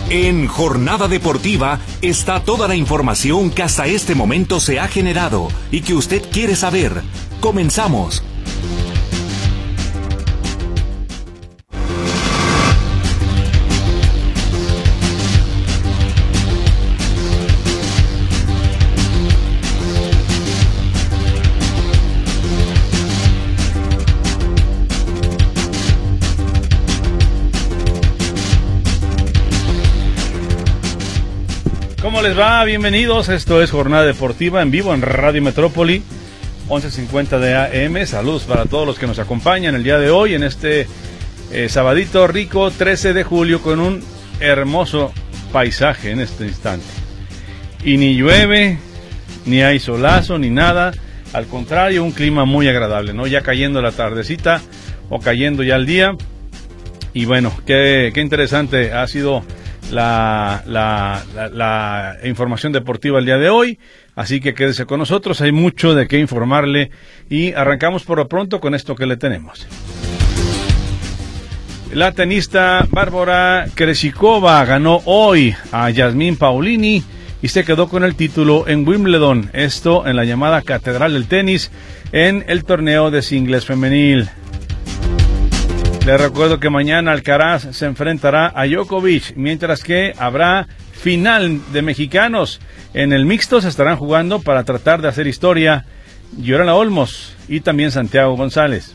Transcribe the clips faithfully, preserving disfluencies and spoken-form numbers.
En Jornada Deportiva está toda la información que hasta este momento se ha generado y que usted quiere saber. Comenzamos. ¿Cómo les va? Bienvenidos, esto es Jornada Deportiva en vivo en Radio Metrópoli, once cincuenta de A M. Saludos para todos los que nos acompañan el día de hoy en este eh, sabadito rico, trece de julio, con un hermoso paisaje en este instante. Y ni llueve, ni hay solazo, ni nada, al contrario, un clima muy agradable, ¿no? Ya cayendo la tardecita o cayendo ya el día. Y bueno, qué, qué interesante ha sido La, la, la, la información deportiva el día de hoy, así que quédese con nosotros, hay mucho de qué informarle y arrancamos por lo pronto con esto que le tenemos. La tenista Bárbara Krejcikova ganó hoy a Yasmín Paolini y se quedó con el título en Wimbledon, esto en la llamada Catedral del Tenis en el torneo de singles femenil. Les recuerdo que mañana Alcaraz se enfrentará a Djokovic, mientras que habrá final de mexicanos. En el mixto se estarán jugando para tratar de hacer historia Yorana Olmos y también Santiago González.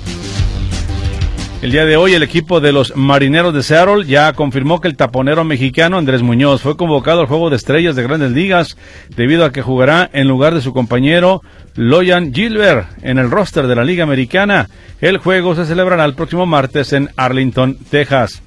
El día de hoy el equipo de los Marineros de Seattle ya confirmó que el taponero mexicano Andrés Muñoz fue convocado al Juego de Estrellas de Grandes Ligas debido a que jugará en lugar de su compañero Logan Gilbert en el roster de la Liga Americana. El juego se celebrará el próximo martes en Arlington, Texas.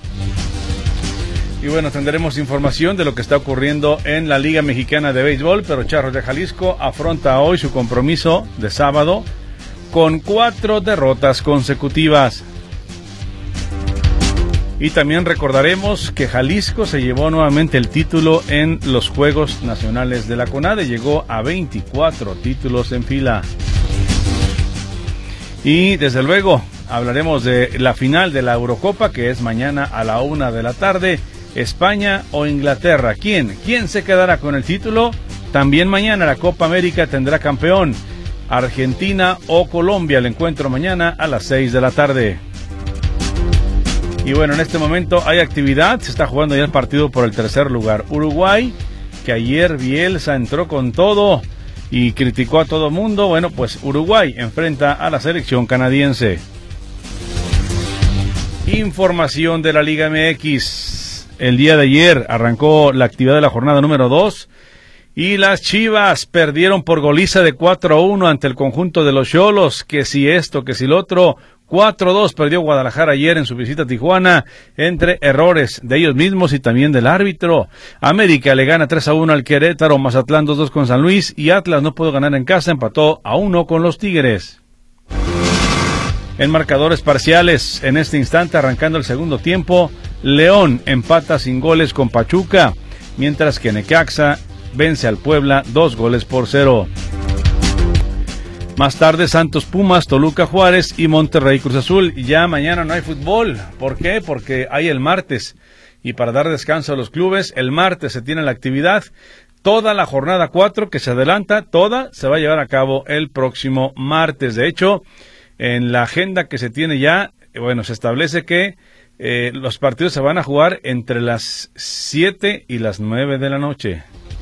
Y bueno, tendremos información de lo que está ocurriendo en la Liga Mexicana de Béisbol, pero Charros de Jalisco afronta hoy su compromiso de sábado con cuatro derrotas consecutivas. Y también recordaremos que Jalisco se llevó nuevamente el título en los Juegos Nacionales de la CONADE. Llegó a veinticuatro títulos en fila. Y desde luego hablaremos de la final de la Eurocopa, que es mañana a la una de la tarde. España o Inglaterra. ¿Quién? ¿Quién se quedará con el título? También mañana la Copa América tendrá campeón. Argentina o Colombia. El encuentro mañana a las seis de la tarde. Y bueno, en este momento hay actividad, se está jugando ya el partido por el tercer lugar. Uruguay, que ayer Bielsa entró con todo y criticó a todo mundo. Bueno, pues Uruguay enfrenta a la selección canadiense. Información de la Liga M X. El día de ayer arrancó la actividad de la jornada número dos y las Chivas perdieron por goliza de cuatro a uno ante el conjunto de los Xolos. Que si esto, que si lo otro. cuatro a dos perdió Guadalajara ayer en su visita a Tijuana, entre errores de ellos mismos y también del árbitro. América le gana tres a uno al Querétaro, Mazatlán dos a dos con San Luis y Atlas no pudo ganar en casa, empató a uno con los Tigres. En marcadores parciales, en este instante arrancando el segundo tiempo, León empata sin goles con Pachuca, mientras que Necaxa vence al Puebla dos goles por cero. Más tarde, Santos Pumas, Toluca Juárez y Monterrey Cruz Azul. Ya mañana no hay fútbol. ¿Por qué? Porque hay el martes. Y para dar descanso a los clubes, el martes se tiene la actividad. Toda la jornada cuatro que se adelanta, toda se va a llevar a cabo el próximo martes. De hecho, en la agenda que se tiene ya, bueno, se establece que eh, los partidos se van a jugar entre las siete y las nueve de la noche.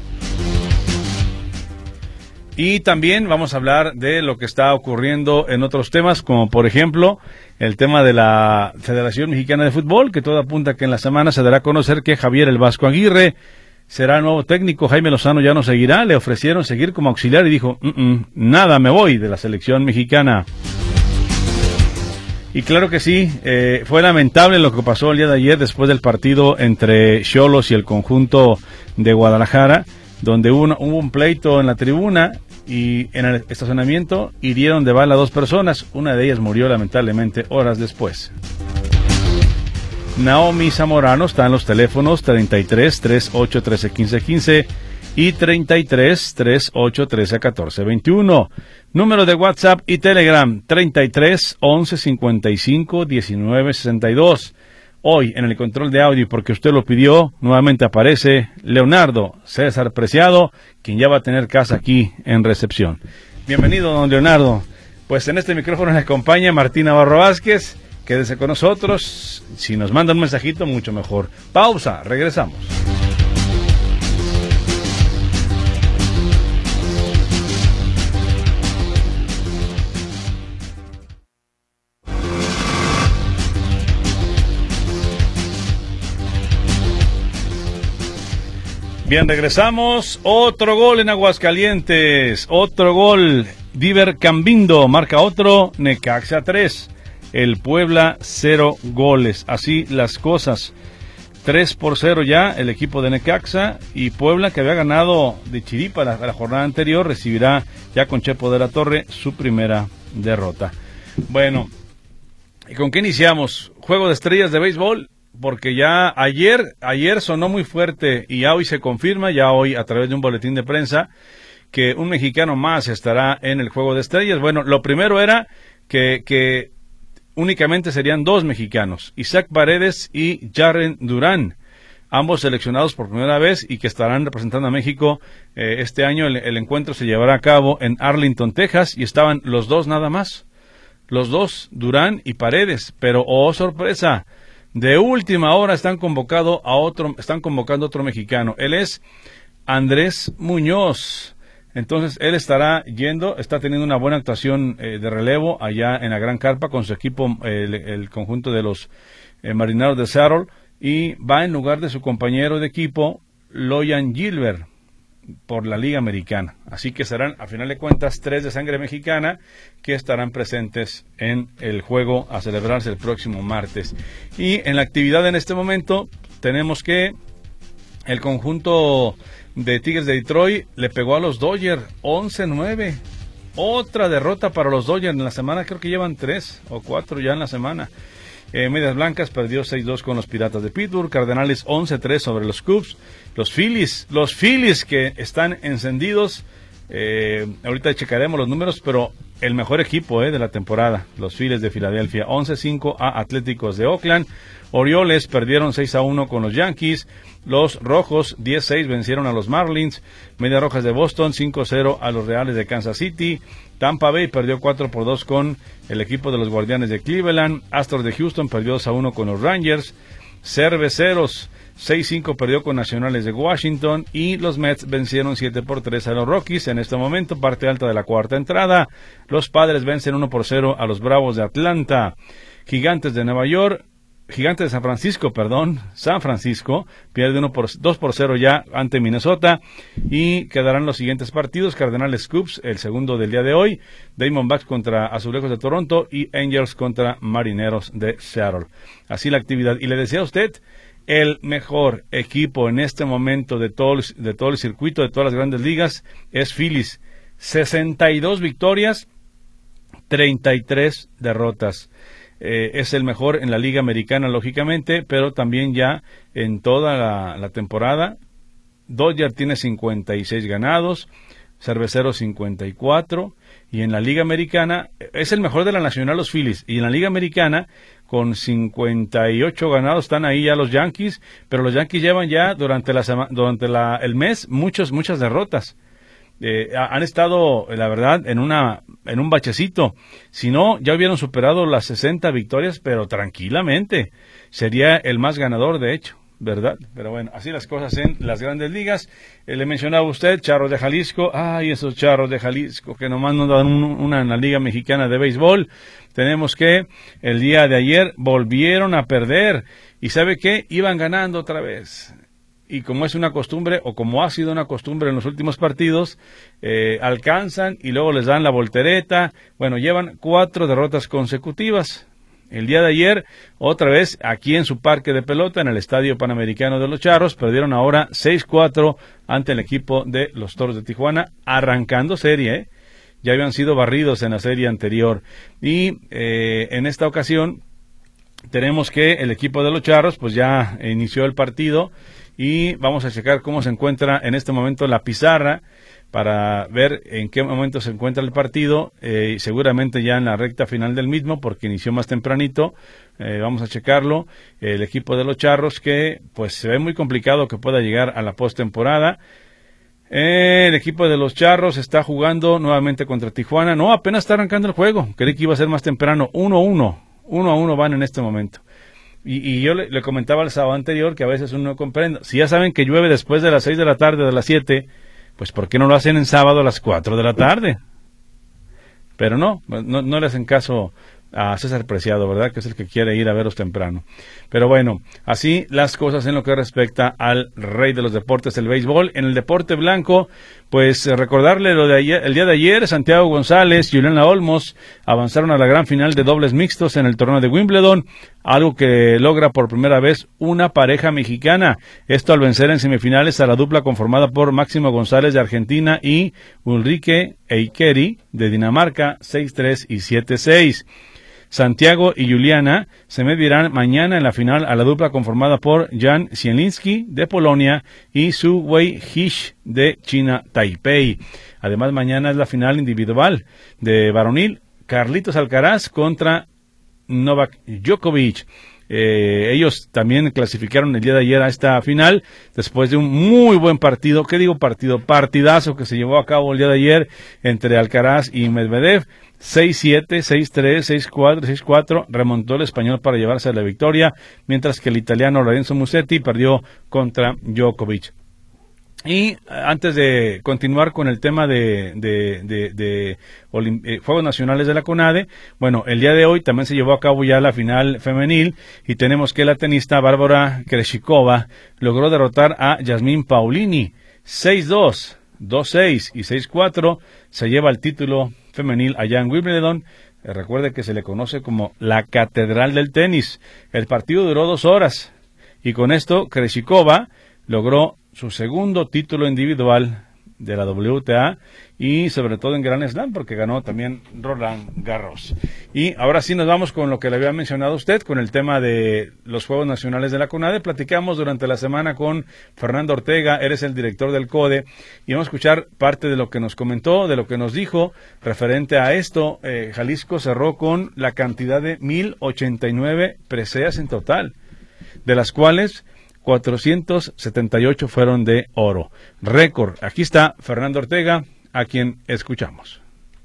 Y también vamos a hablar de lo que está ocurriendo en otros temas, como por ejemplo el tema de la Federación Mexicana de Fútbol, que todo apunta que en la semana se dará a conocer que Javier El Vasco Aguirre será el nuevo técnico. Jaime Lozano ya no seguirá, le ofrecieron seguir como auxiliar y dijo, mm -mm, nada, me voy de la selección mexicana. Y claro que sí, eh, fue lamentable lo que pasó el día de ayer después del partido entre Xolos y el conjunto de Guadalajara, donde hubo un, hubo un pleito en la tribuna y en el estacionamiento hirieron de bala a dos personas. Una de ellas murió lamentablemente horas después. Naomi Zamorano está en los teléfonos treinta y tres, treinta y ocho, trece, quince, quince y treinta y tres, treinta y ocho, trece, catorce, veintiuno. Número de WhatsApp y Telegram treinta y tres, once, cincuenta y cinco, diecinueve, sesenta y dos. Hoy en el control de audio, porque usted lo pidió, nuevamente aparece Leonardo César Preciado, quien ya va a tener casa aquí en recepción. Bienvenido, don Leonardo. Pues en este micrófono nos acompaña Martín Navarro Vázquez. Quédese con nosotros. Si nos manda un mensajito, mucho mejor. Pausa, regresamos. Bien, regresamos. Otro gol en Aguascalientes. Otro gol. Diver Cambindo marca otro. Necaxa tres. El Puebla cero goles. Así las cosas. tres por cero ya el equipo de Necaxa. Y Puebla, que había ganado de chiripa la, la jornada anterior, recibirá ya con Chepo de la Torre su primera derrota. Bueno, ¿y con qué iniciamos? Juego de estrellas de béisbol. Porque ya ayer, ayer sonó muy fuerte y ya hoy se confirma, ya hoy a través de un boletín de prensa, que un mexicano más estará en el Juego de Estrellas. Bueno, lo primero era que, que únicamente serían dos mexicanos, Isaac Paredes y Jarren Durán, ambos seleccionados por primera vez y que estarán representando a México eh, este año. El, el encuentro se llevará a cabo en Arlington, Texas, y estaban los dos nada más, los dos, Durán y Paredes, pero oh sorpresa, de última hora están convocado a otro, están convocando a otro mexicano. Él es Andrés Muñoz. Entonces él estará yendo, está teniendo una buena actuación eh, de relevo allá en la Gran Carpa con su equipo, eh, el, el conjunto de los eh, Marineros de Seattle, y va en lugar de su compañero de equipo, Loyan Gilbert, por la Liga Americana. Así que serán, a final de cuentas, tres de sangre mexicana que estarán presentes en el juego a celebrarse el próximo martes. Y en la actividad en este momento tenemos que el conjunto de Tigres de Detroit le pegó a los Dodgers once nueve. Otra derrota para los Dodgers en la semana, creo que llevan tres o cuatro ya en la semana. Eh, Medias Blancas perdió seis dos con los Piratas de Pittsburgh. Cardenales once tres sobre los Cubs. Los Phillies, los Phillies que están encendidos. Eh, ahorita checaremos los números, pero el mejor equipo eh, de la temporada, los Phillies de Filadelfia, once cinco a Atléticos de Oakland. Orioles perdieron seis a uno con los Yankees. Los Rojos diez seis vencieron a los Marlins. Medias Rojas de Boston cinco cero a los Reales de Kansas City. Tampa Bay perdió cuatro por dos con el equipo de los Guardianes de Cleveland. Astros de Houston perdió dos a uno con los Rangers. Cerveceros seis cinco perdió con Nacionales de Washington. Y los Mets vencieron siete por tres a los Rockies. En este momento, parte alta de la cuarta entrada. Los Padres vencen uno por cero a los Bravos de Atlanta. Gigantes de Nueva York. Gigantes de San Francisco, perdón, San Francisco pierde uno por, dos por cero ya ante Minnesota, y quedarán los siguientes partidos: Cardenales Cubs, el segundo del día de hoy, Diamondbacks contra Azulejos de Toronto y Angels contra Marineros de Seattle. Así la actividad. Y le decía a usted, el mejor equipo en este momento de todo, de todo el circuito, de todas las grandes ligas, es Phillies. sesenta y dos victorias, treinta y tres derrotas. Eh, es el mejor en la Liga Americana, lógicamente, pero también ya en toda la, la temporada. Dodger tiene cincuenta y seis ganados, Cerveceros cincuenta y cuatro, y en la Liga Americana es el mejor de la Nacional, los Phillies, y en la Liga Americana con cincuenta y ocho ganados están ahí ya los Yankees, pero los Yankees llevan ya durante la sema, durante la, el mes muchos, muchas derrotas. Eh, han estado, la verdad, en una en un bachecito. Si no, ya hubieran superado las sesenta victorias, pero tranquilamente. Sería el más ganador, de hecho, ¿verdad? Pero bueno, así las cosas en las grandes ligas. Eh, le mencionaba usted, Charros de Jalisco. Ay, esos Charros de Jalisco que nomás nos dan un, una en la Liga Mexicana de Béisbol. Tenemos que el día de ayer volvieron a perder. ¿Y sabe qué? Iban ganando otra vez. Y como es una costumbre, o como ha sido una costumbre en los últimos partidos, eh, alcanzan y luego les dan la voltereta. Bueno, llevan cuatro derrotas consecutivas. El día de ayer, otra vez, aquí en su parque de pelota, en el Estadio Panamericano de los Charros, perdieron ahora seis cuatro ante el equipo de los Toros de Tijuana, arrancando serie, ¿eh? Ya habían sido barridos en la serie anterior. Y eh, en esta ocasión, tenemos que el equipo de los Charros, pues ya inició el partido. Y vamos a checar cómo se encuentra en este momento la pizarra para ver en qué momento se encuentra el partido, eh, seguramente ya en la recta final del mismo, porque inició más tempranito. Eh, vamos a checarlo. El equipo de los Charros, que pues se ve muy complicado que pueda llegar a la postemporada. Eh, el equipo de los Charros está jugando nuevamente contra Tijuana. No, apenas está arrancando el juego. Creí que iba a ser más temprano. uno a uno. uno a uno van en este momento. Y, y yo le, le comentaba el sábado anterior que a veces uno no comprende. Si ya saben que llueve después de las seis de la tarde, de las siete, pues ¿por qué no lo hacen en sábado a las cuatro de la tarde? Pero no, no, no le hacen caso a César Preciado, ¿verdad? Que es el que quiere ir a verlos temprano. Pero bueno, así las cosas en lo que respecta al rey de los deportes, el béisbol. En el deporte blanco, pues eh, recordarle lo de ayer, el día de ayer, Santiago González y Juliana Olmos avanzaron a la gran final de dobles mixtos en el torneo de Wimbledon, algo que logra por primera vez una pareja mexicana. Esto al vencer en semifinales a la dupla conformada por Máximo González de Argentina y Ulrike Eikeri de Dinamarca, seis tres y siete seis. Santiago y Juliana se medirán mañana en la final a la dupla conformada por Jan Zielinski de Polonia y Su Wei Hish de China Taipei. Además, mañana es la final individual de varonil, Carlitos Alcaraz contra Novak Djokovic. Eh, ellos también clasificaron el día de ayer a esta final después de un muy buen partido. ¿Qué digo partido? Partidazo que se llevó a cabo el día de ayer entre Alcaraz y Medvedev. seis siete, seis tres, seis cuatro, seis cuatro, remontó el español para llevarse la victoria, mientras que el italiano Lorenzo Musetti perdió contra Djokovic. Y antes de continuar con el tema de, de, de, de Olim- eh, Juegos Nacionales de la CONADE, bueno, el día de hoy también se llevó a cabo ya la final femenil y tenemos que la tenista Bárbara Krejcikova logró derrotar a Yasmín Paolini seis dos, dos seis y seis cuatro, se lleva el título femenil allá en Wimbledon. Eh, recuerde que se le conoce como la Catedral del Tenis. El partido duró dos horas y con esto Krejcikova logró su segundo título individual de la W T A y sobre todo en Grand Slam, porque ganó también Roland Garros. Y ahora sí nos vamos con lo que le había mencionado usted, con el tema de los Juegos Nacionales de la CONADE. Platicamos durante la semana con Fernando Ortega, eres el director del CODE, y vamos a escuchar parte de lo que nos comentó, de lo que nos dijo referente a esto. eh, Jalisco cerró con la cantidad de mil ochenta y nueve preseas en total, de las cuales cuatrocientos setenta y ocho fueron de oro. Récord. Aquí está Fernando Ortega, a quien escuchamos.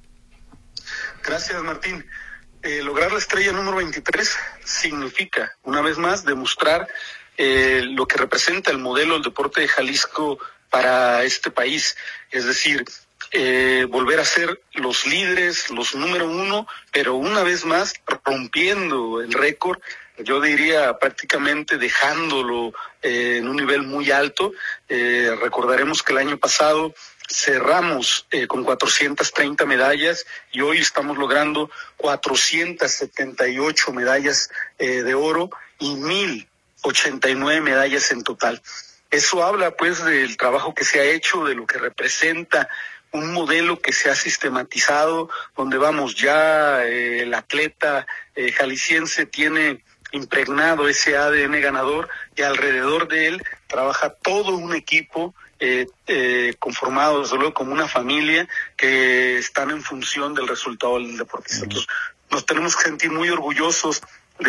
Gracias, Martín. Eh, lograr la estrella número veintitrés significa, una vez más, demostrar eh, lo que representa el modelo del deporte de Jalisco para este país. Es decir, eh, volver a ser los líderes, los número uno, pero una vez más rompiendo el récord, yo diría prácticamente dejándolo eh, en un nivel muy alto. Eh, recordaremos que el año pasado cerramos eh, con cuatrocientas treinta medallas y hoy estamos logrando cuatrocientas setenta y ocho medallas eh, de oro y mil ochenta y nueve medallas en total. Eso habla pues del trabajo que se ha hecho, de lo que representa un modelo que se ha sistematizado, donde vamos ya eh, el atleta eh, jalisciense tiene impregnado ese A D N ganador y alrededor de él trabaja todo un equipo eh, eh, conformado desde luego como una familia que están en función del resultado del deportista. Entonces nos tenemos que sentir muy orgullosos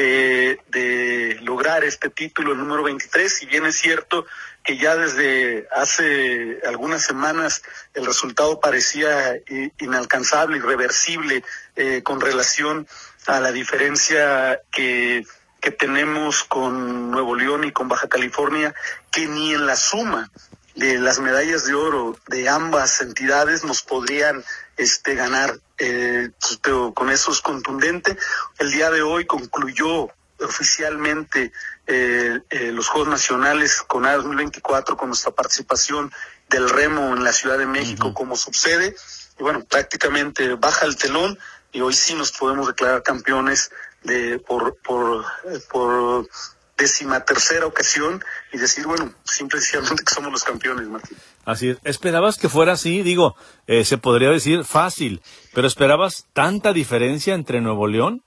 de, de lograr este título, el número veintitrés, si bien es cierto que ya desde hace algunas semanas el resultado parecía inalcanzable, irreversible, eh, con relación a la diferencia que que tenemos con Nuevo León y con Baja California, que ni en la suma de las medallas de oro de ambas entidades nos podrían este ganar. Eh, pero con eso es contundente. El día de hoy concluyó oficialmente eh, eh, los Juegos Nacionales con A dos mil veinticuatro, con nuestra participación del remo en la Ciudad de México uh-huh. como subsede. Y bueno, prácticamente baja el telón y hoy sí nos podemos declarar campeones de por por por décima tercera ocasión y decir, bueno, simplemente que somos los campeones, Martín. Así es. ¿Esperabas que fuera así? Digo, eh, se podría decir fácil, pero ¿esperabas tanta diferencia entre Nuevo León?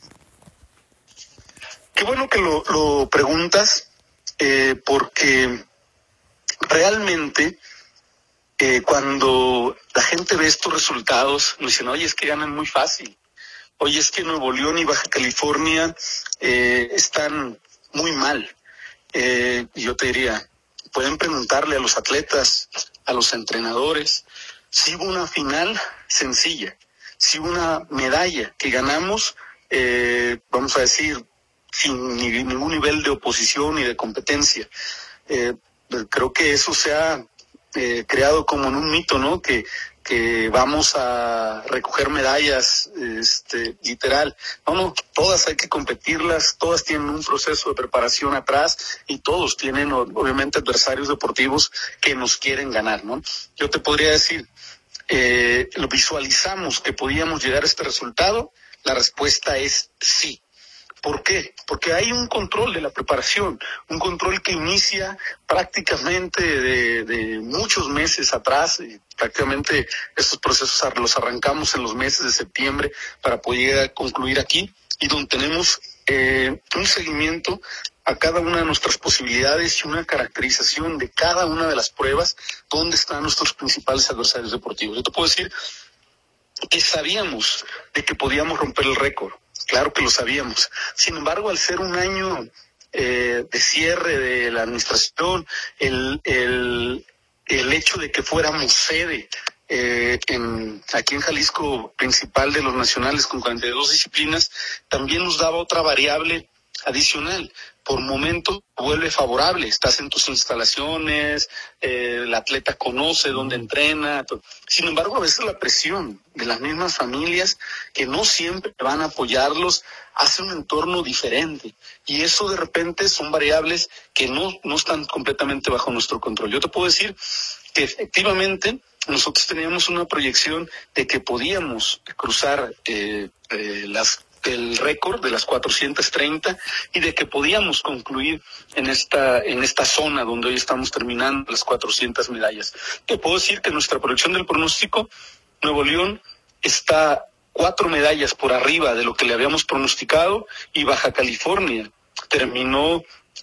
Qué bueno que lo, lo preguntas, eh, porque realmente eh, cuando la gente ve estos resultados, nos dicen, oye, es que ganan muy fácil. Oye, es que Nuevo León y Baja California eh, están muy mal. Eh, yo te diría, pueden preguntarle a los atletas, a los entrenadores, si hubo una final sencilla, si hubo una medalla que ganamos, eh, vamos a decir, sin ni, ningún nivel de oposición ni de competencia. Eh, creo que eso se ha eh, creado como en un mito, ¿no? Que que vamos a recoger medallas, este, literal. No, no, todas hay que competirlas, todas tienen un proceso de preparación atrás y todos tienen, obviamente, adversarios deportivos que nos quieren ganar, ¿no? Yo te podría decir, eh, lo visualizamos que podíamos llegar a este resultado, la respuesta es sí. ¿Por qué? Porque hay un control de la preparación, un control que inicia prácticamente de, de muchos meses atrás. Y prácticamente estos procesos los arrancamos en los meses de septiembre para poder concluir aquí, y donde tenemos eh, un seguimiento a cada una de nuestras posibilidades y una caracterización de cada una de las pruebas donde están nuestros principales adversarios deportivos. Yo te puedo decir que sabíamos de que podíamos romper el récord. Claro que lo sabíamos. Sin embargo, al ser un año eh, de cierre de la administración, el, el, el hecho de que fuéramos sede eh, en, aquí en Jalisco, principal de los nacionales con cuarenta y dos disciplinas, también nos daba otra variable adicional. Por momentos vuelve favorable, estás en tus instalaciones, eh, el atleta conoce dónde entrena. Todo. Sin embargo, a veces la presión de las mismas familias, que no siempre van a apoyarlos, hace un entorno diferente. Y eso de repente son variables que no, no están completamente bajo nuestro control. Yo te puedo decir que efectivamente nosotros teníamos una proyección de que podíamos cruzar eh, eh, las el récord de las cuatrocientas treinta y de que podíamos concluir en esta en esta zona donde hoy estamos terminando las cuatrocientas medallas. Te puedo decir que nuestra proyección del pronóstico, Nuevo León está cuatro medallas por arriba de lo que le habíamos pronosticado, y Baja California terminó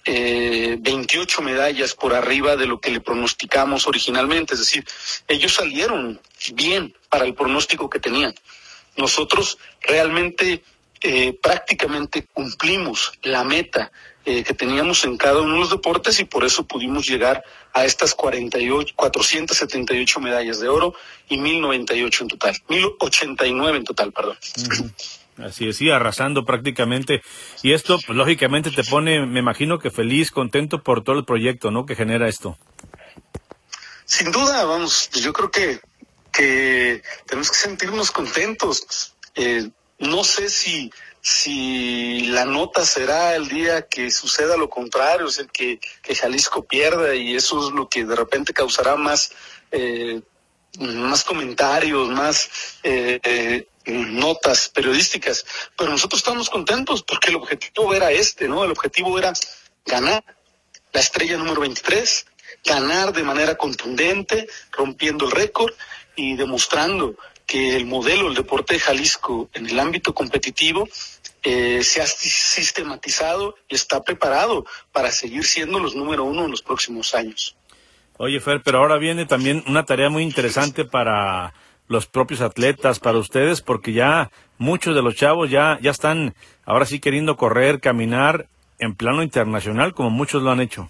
eh, veintiocho medallas por arriba de lo que le pronosticamos originalmente. Es decir, ellos salieron bien para el pronóstico que tenían. Nosotros realmente Eh, prácticamente cumplimos la meta eh, que teníamos en cada uno de los deportes, y por eso pudimos llegar a estas cuarenta y ocho, cuatrocientas setenta y ocho medallas de oro y mil noventa y ocho en total, mil ochenta y nueve en total, perdón. Uh-huh. Así es, sí, arrasando prácticamente. Y esto, pues, lógicamente te pone, me imagino que feliz, contento por todo el proyecto, ¿no?, que genera esto. Sin duda, vamos, yo creo que, que tenemos que sentirnos contentos. Eh, No sé si si la nota será el día que suceda lo contrario, es el que, que Jalisco pierda, y eso es lo que de repente causará más eh, más comentarios, más eh, eh, notas periodísticas. Pero nosotros estamos contentos porque el objetivo era este, ¿no? El objetivo era ganar la estrella número veintitrés, ganar de manera contundente, rompiendo el récord y demostrando que el modelo del deporte de Jalisco en el ámbito competitivo eh, se ha sistematizado y está preparado para seguir siendo los número uno en los próximos años. Oye, Fer, pero ahora viene también una tarea muy interesante para los propios atletas, para ustedes, porque ya muchos de los chavos ya, ya están ahora sí queriendo correr, caminar en plano internacional, como muchos lo han hecho.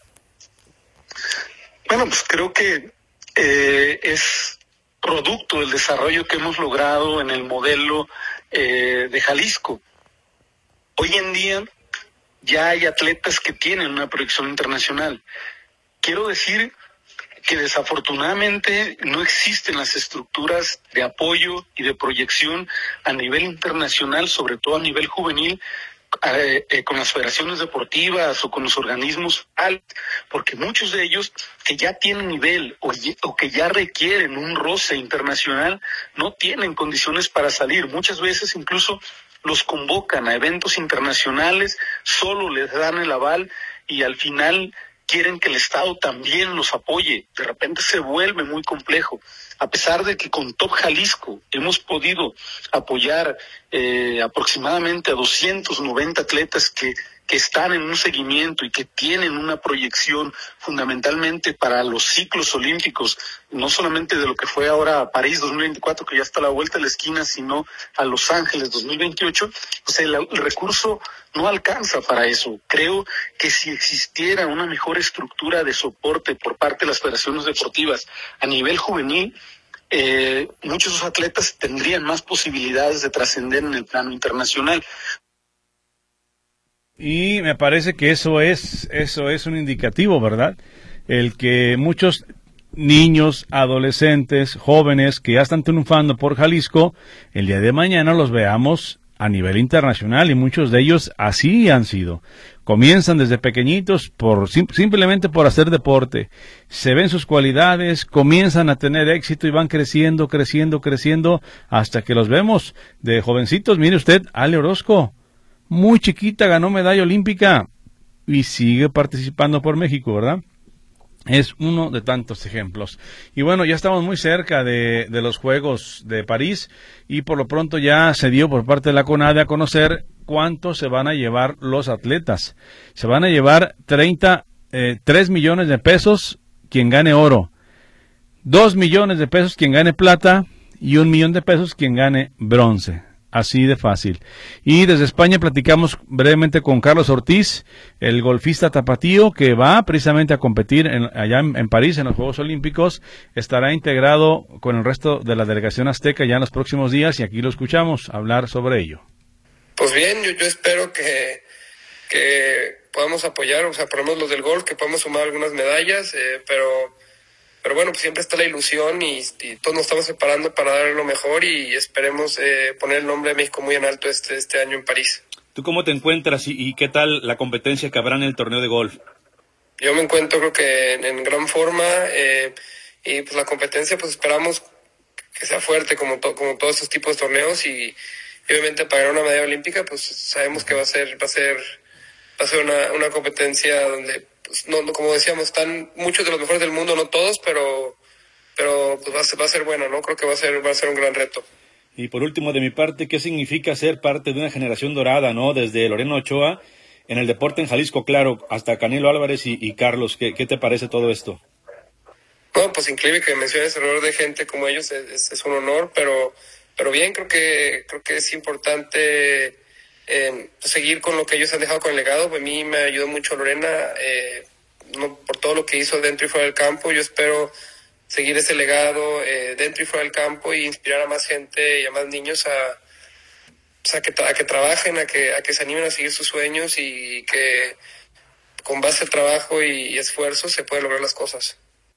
Bueno, pues creo que eh, es producto del desarrollo que hemos logrado en el modelo eh, de Jalisco. Hoy en día ya hay atletas que tienen una proyección internacional. Quiero decir que desafortunadamente no existen las estructuras de apoyo y de proyección a nivel internacional, sobre todo a nivel juvenil, Eh, eh, con las federaciones deportivas o con los organismos altos, porque muchos de ellos que ya tienen nivel o, o que ya requieren un roce internacional no tienen condiciones para salir. Muchas veces incluso los convocan a eventos internacionales, solo les dan el aval y al final quieren que el Estado también los apoye. De repente se vuelve muy complejo. A pesar de que con Top Jalisco hemos podido apoyar eh, aproximadamente a doscientos noventa atletas que que están en un seguimiento y que tienen una proyección fundamentalmente para los ciclos olímpicos, no solamente de lo que fue ahora París dos mil veinticuatro, que ya está a la vuelta de la esquina, sino a Los Ángeles dos mil veintiocho, pues el, el recurso no alcanza para eso. Creo que si existiera una mejor estructura de soporte por parte de las federaciones deportivas a nivel juvenil, eh, muchos de esos atletas tendrían más posibilidades de trascender en el plano internacional. Y me parece que eso es, eso es un indicativo, ¿verdad? El que muchos niños, adolescentes, jóvenes que ya están triunfando por Jalisco, el día de mañana los veamos a nivel internacional, y muchos de ellos así han sido. Comienzan desde pequeñitos por sim- simplemente por hacer deporte. Se ven sus cualidades, comienzan a tener éxito y van creciendo, creciendo, creciendo, hasta que los vemos de jovencitos. Mire usted, Ale Orozco, muy chiquita, ganó medalla olímpica y sigue participando por México, ¿verdad? Es uno de tantos ejemplos. Y bueno, ya estamos muy cerca de, de los Juegos de París, y por lo pronto ya se dio por parte de la CONADE a conocer cuánto se van a llevar los atletas. Se van a llevar treinta, eh, tres millones de pesos quien gane oro, dos millones de pesos quien gane plata y un millón de pesos quien gane bronce. Así de fácil. Y desde España platicamos brevemente con Carlos Ortiz, el golfista tapatío que va precisamente a competir en, allá en, en París en los Juegos Olímpicos. Estará integrado con el resto de la delegación azteca ya en los próximos días, y aquí lo escuchamos hablar sobre ello. Pues bien, yo, yo espero que, que podamos apoyar, o sea, por lo menos los del golf, que podamos sumar algunas medallas, eh, pero... Pero bueno, pues siempre está la ilusión, y, y todos nos estamos preparando para dar lo mejor, y esperemos eh, poner el nombre de México muy en alto este, este año en París. ¿Tú cómo te encuentras y, y qué tal la competencia que habrá en el torneo de golf? Yo me encuentro creo que en, en gran forma, eh, y pues la competencia pues esperamos que sea fuerte como, to, como todos estos tipos de torneos, y, y obviamente para ganar una medalla olímpica pues sabemos que va a ser, va a ser, va a ser una, una competencia donde... Pues no, no, como decíamos, están muchos de los mejores del mundo, no todos, pero pero pues va a ser, va a ser buena, ¿no? Creo que va a ser va a ser un gran reto. Y por último, de mi parte, ¿qué significa ser parte de una generación dorada, ¿no? Desde Lorena Ochoa, en el deporte en Jalisco, claro, hasta Canelo Álvarez y, y Carlos. ¿Qué, ¿Qué te parece todo esto? No, pues increíble que menciones el honor de gente como ellos, es, es un honor, pero pero bien, creo que creo que es importante eh, seguir con lo que ellos han dejado con el legado. A mí me ayudó mucho Lorena, eh, no, por todo lo que hizo dentro y fuera del campo. Yo espero seguir ese legado eh, dentro y fuera del campo, y inspirar a más gente y a más niños a, pues a, que, a que trabajen, a que, a que se animen a seguir sus sueños, y que con base al trabajo y, y esfuerzo se pueden lograr las cosas.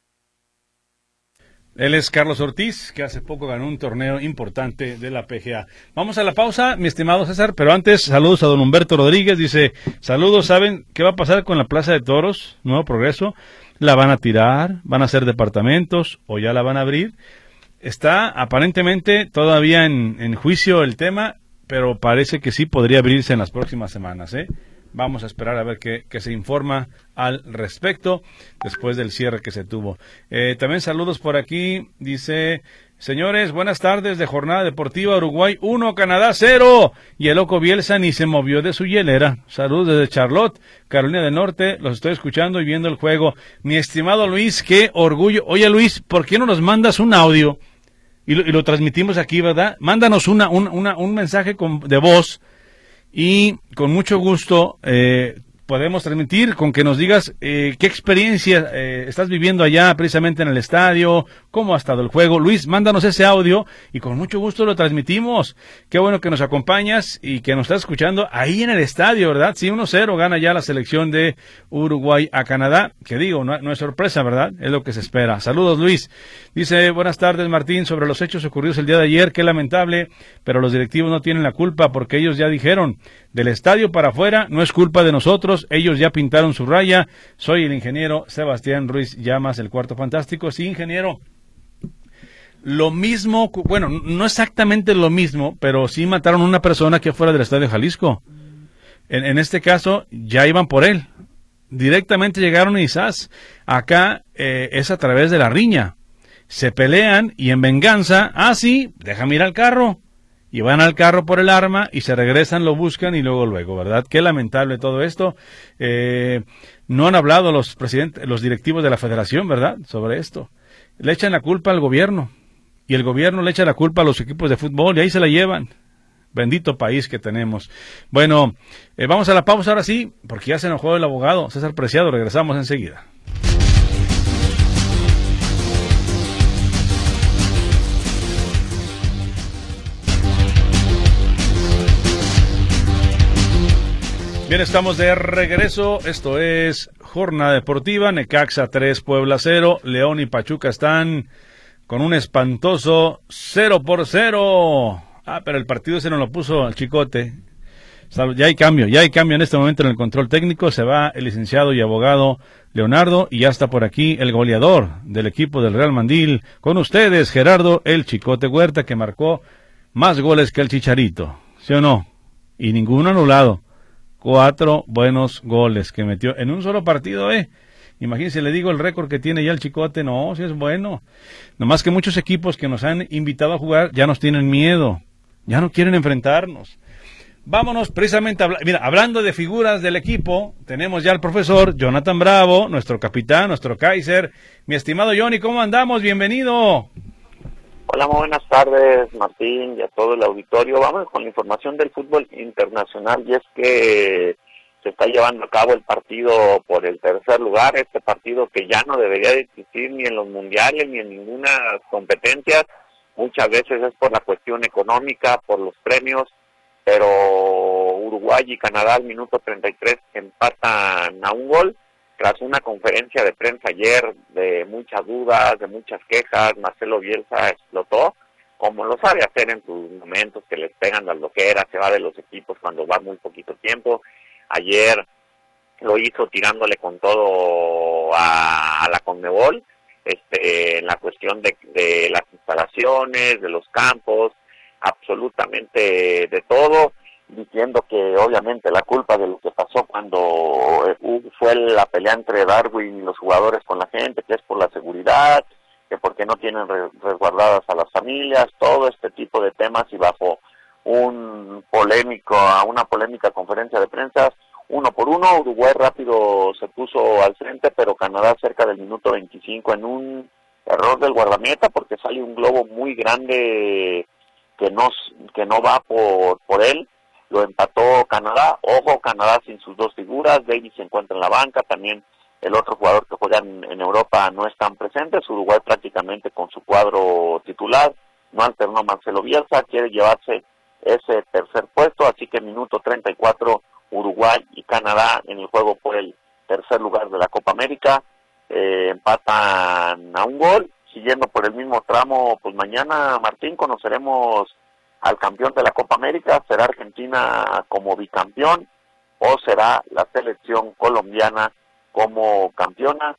Él es Carlos Ortiz, que hace poco ganó un torneo importante de la P G A. Vamos a la pausa, mi estimado César, pero antes, saludos a don Humberto Rodríguez. Dice, saludos, ¿saben qué va a pasar con la Plaza de Toros? Nuevo Progreso. ¿La van a tirar? ¿Van a hacer departamentos? ¿O ya la van a abrir? Está aparentemente todavía en, en juicio el tema, pero parece que sí podría abrirse en las próximas semanas, ¿eh? Vamos a esperar a ver qué, qué se informa al respecto después del cierre que se tuvo. Eh, también saludos por aquí, dice, señores, buenas tardes de Jornada Deportiva, Uruguay uno, Canadá cero, y el loco Bielsa ni se movió de su hielera. Saludos desde Charlotte, Carolina del Norte, los estoy escuchando y viendo el juego. Mi estimado Luis, qué orgullo. Oye Luis, ¿por qué no nos mandas un audio y lo, y lo transmitimos aquí, verdad? Mándanos una, un, una, un mensaje con, de voz, y con mucho gusto eh, podemos transmitir con que nos digas eh, qué experiencia eh, estás viviendo allá precisamente en el estadio, cómo ha estado el juego. Luis, mándanos ese audio y con mucho gusto lo transmitimos. Qué bueno que nos acompañas y que nos estás escuchando ahí en el estadio, ¿verdad? Sí, uno cero gana ya la selección de Uruguay a Canadá, que digo, no, no es sorpresa, ¿verdad? Es lo que se espera. Saludos, Luis. Dice, buenas tardes, Martín, sobre los hechos ocurridos el día de ayer, qué lamentable, pero los directivos no tienen la culpa porque ellos ya dijeron, del estadio para afuera no es culpa de nosotros, ellos ya pintaron su raya. Soy el ingeniero Sebastián Ruiz Llamas, el Cuarto Fantástico. Sí, ingeniero, lo mismo, bueno, no exactamente lo mismo, pero sí mataron a una persona que fuera del Estadio Jalisco. En, en este caso, ya iban por él. Directamente llegaron y quizás acá eh, es a través de la riña. se pelean y en venganza, ah sí, déjame ir al carro. Y van al carro por el arma y se regresan, lo buscan y luego, luego, ¿verdad? Qué lamentable todo esto. Eh, no han hablado los presidentes, los directivos de la federación, ¿verdad? Sobre esto. Le echan la culpa al gobierno. Y el gobierno le echa la culpa a los equipos de fútbol y ahí se la llevan. Bendito país que tenemos. Bueno, eh, vamos a la pausa ahora sí, porque ya se enojó el abogado César Preciado. Regresamos enseguida. Bien, estamos de regreso. Esto es Jornada Deportiva. Necaxa tres, Puebla cero. León y Pachuca están con un espantoso cero por cero. Ah, pero el partido se nos lo puso al Chicote. Ya hay cambio, ya hay cambio en este momento en el control técnico. Se va el licenciado y abogado Leonardo y ya está por aquí el goleador del equipo del Real Mandil. Con ustedes, Gerardo el Chicote Huerta, que marcó más goles que el Chicharito. ¿Sí o no? Y ninguno anulado. Cuatro buenos goles que metió en un solo partido, ¿eh? Imagínense, le digo el récord que tiene ya el Chicote. No, sí es bueno. Nomás que muchos equipos que nos han invitado a jugar ya nos tienen miedo. Ya no quieren enfrentarnos. Vámonos precisamente, habla- mira, hablando de figuras del equipo, tenemos ya al profesor Jonathan Bravo, nuestro capitán, nuestro Kaiser. Mi estimado Johnny, ¿cómo andamos? Bienvenido. Hola, muy buenas tardes, Martín, y a todo el auditorio. Vamos con la información del fútbol internacional, y es que se está llevando a cabo el partido por el tercer lugar, este partido que ya no debería de existir ni en los mundiales ni en ninguna competencia. Muchas veces es por la cuestión económica, por los premios, pero Uruguay y Canadá al minuto treinta y tres empatan a un gol. Tras una conferencia de prensa ayer de muchas dudas, de muchas quejas, Marcelo Bielsa explotó, como lo sabe hacer en sus momentos, que les pegan las loqueras, se va de los equipos cuando va muy poquito tiempo. Ayer lo hizo tirándole con todo a, a la Conmebol, este, en la cuestión de, de las instalaciones, de los campos, absolutamente de todo, diciendo que obviamente la culpa de lo que pasó cuando fue la pelea entre Darwin y los jugadores con la gente, que es por la seguridad, que porque no tienen resguardadas a las familias, todo este tipo de temas, y bajo un polémico, a una polémica conferencia de prensa, uno por uno, Uruguay rápido se puso al frente, pero Canadá cerca del minuto veinticinco en un error del guardameta, porque sale un globo muy grande que no, que no va por, por él. Lo empató Canadá. Ojo, Canadá sin sus dos figuras. Davis se encuentra en la banca. También el otro jugador que juega en, en Europa no están presentes. Uruguay prácticamente con su cuadro titular. No alternó Marcelo Bielsa. Quiere llevarse ese tercer puesto. Así que minuto treinta y cuatro, Uruguay y Canadá en el juego por el tercer lugar de la Copa América. Eh, empatan a un gol. Siguiendo por el mismo tramo, pues mañana, Martín, conoceremos al campeón de la Copa América. ¿Será Argentina como bicampeón o será la selección colombiana como campeona?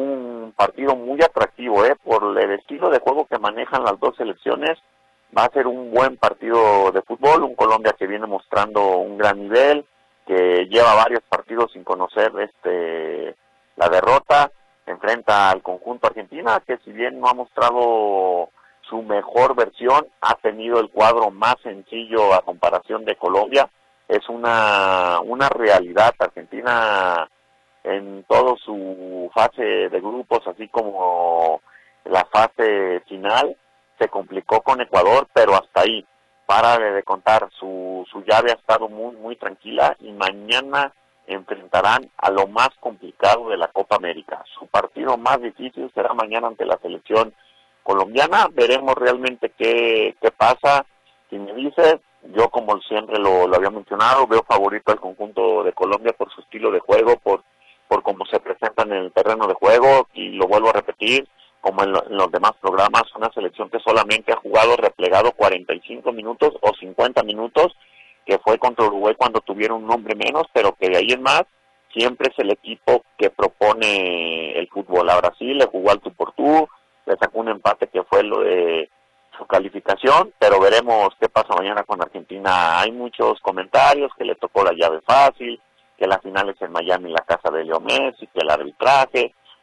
Un partido muy atractivo, ¿eh? Por el estilo de juego que manejan las dos selecciones. Va a ser un buen partido de fútbol, un Colombia que viene mostrando un gran nivel, que lleva varios partidos sin conocer este la derrota. Enfrenta al conjunto Argentina, que si bien no ha mostrado su mejor versión, ha tenido el cuadro más sencillo a comparación de Colombia. Es una una realidad. Argentina en toda su fase de grupos, así como la fase final, se complicó con Ecuador, pero hasta ahí. Para de contar, su, su llave ha estado muy, muy tranquila, y mañana enfrentarán a lo más complicado de la Copa América. Su partido más difícil será mañana ante la selección colombiana. Veremos realmente qué, qué pasa. Si me dices, yo como siempre lo, lo había mencionado, veo favorito al conjunto de Colombia por su estilo de juego, por, por cómo se presentan en el terreno de juego, y lo vuelvo a repetir, como en, lo, en los demás programas, una selección que solamente ha jugado replegado cuarenta y cinco minutos o cincuenta minutos, que fue contra Uruguay cuando tuvieron un hombre menos, pero que de ahí en más siempre es el equipo que propone el fútbol. A Brasil le jugó al tú por tú, le sacó un empate que fue lo de su calificación, pero veremos qué pasa mañana con Argentina. Hay muchos comentarios que le tocó la llave fácil, que la final es en Miami, la casa de Leo Messi, que el arbitraje.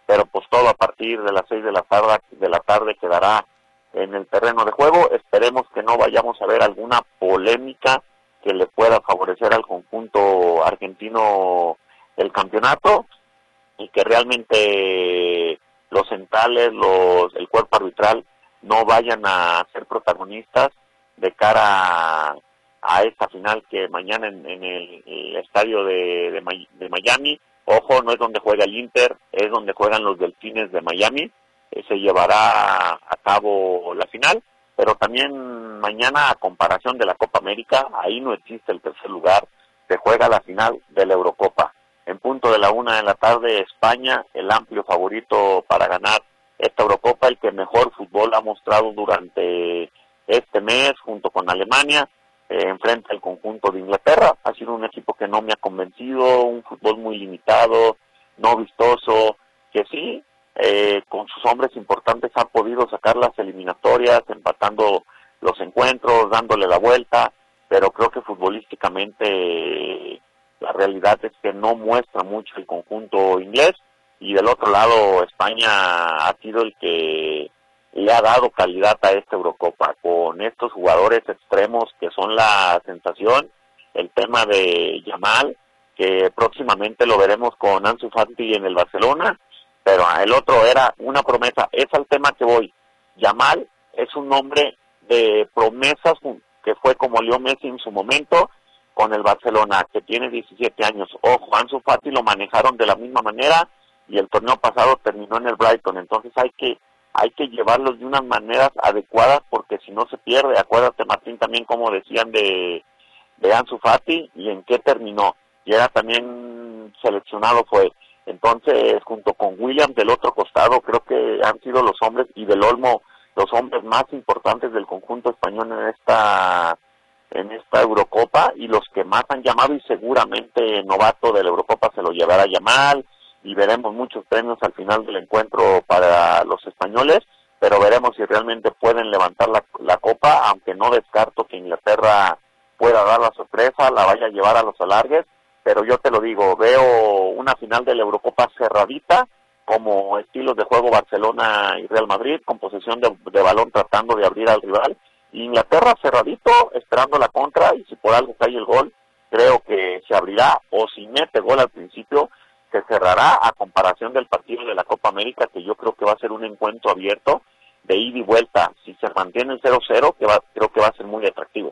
pero pues todo a partir de las seis de la tarde, de la tarde quedará en el terreno de juego. Esperemos que no vayamos a ver alguna polémica que le pueda favorecer al conjunto argentino el campeonato, y que realmente los centrales, los, el cuerpo arbitral no vayan a ser protagonistas de cara a, a esta final que mañana en, en el, el estadio de, de, de Miami. Ojo, no es donde juega el Inter, es donde juegan los Delfines de Miami. Eh, se llevará a cabo la final, pero también mañana, a comparación de la Copa América, ahí no existe el tercer lugar, se juega la final de la Eurocopa. En punto de la una de la tarde, España, el amplio favorito para ganar esta Eurocopa, el que mejor fútbol ha mostrado durante este mes, junto con Alemania, eh, enfrenta al conjunto de Inglaterra. Ha sido un equipo que no me ha convencido, un fútbol muy limitado, no vistoso, que sí, eh, con sus hombres importantes ha podido sacar las eliminatorias, empatando los encuentros, dándole la vuelta, pero creo que futbolísticamente eh, la realidad es que no muestra mucho el conjunto inglés. Y del otro lado, España ha sido el que le ha dado calidad a esta Eurocopa, con estos jugadores extremos que son la sensación. El tema de Yamal, que próximamente lo veremos con Ansu Fati en el Barcelona, pero el otro era una promesa. Es al tema que voy. Yamal es un hombre de promesas, que fue como Leo Messi en su momento con el Barcelona, que tiene diecisiete años. Ojo, Ansu Fati lo manejaron de la misma manera, y el torneo pasado terminó en el Brighton. Entonces hay que hay que llevarlos de unas maneras adecuadas, porque si no se pierde. Acuérdate, Martín, también como decían de, de Ansu Fati y en qué terminó, y era también seleccionado fue. Entonces, junto con William del otro costado, creo que han sido los hombres, y del Olmo, los hombres más importantes del conjunto español en esta en esta Eurocopa, y los que más han llamado, y seguramente novato de la Eurocopa se lo llevará Yamal, y veremos muchos premios al final del encuentro para los españoles, pero veremos si realmente pueden levantar la, la copa, aunque no descarto que Inglaterra pueda dar la sorpresa, la vaya a llevar a los alargues, pero yo te lo digo, veo una final de la Eurocopa cerradita, como estilos de juego Barcelona y Real Madrid, con posesión de, de balón tratando de abrir al rival. Inglaterra cerradito, esperando la contra, y si por algo cae el gol, creo que se abrirá, o si mete gol al principio, se cerrará, a comparación del partido de la Copa América, que yo creo que va a ser un encuentro abierto, de ida y vuelta. Si se mantiene el cero cero, que va, creo que va a ser muy atractivo.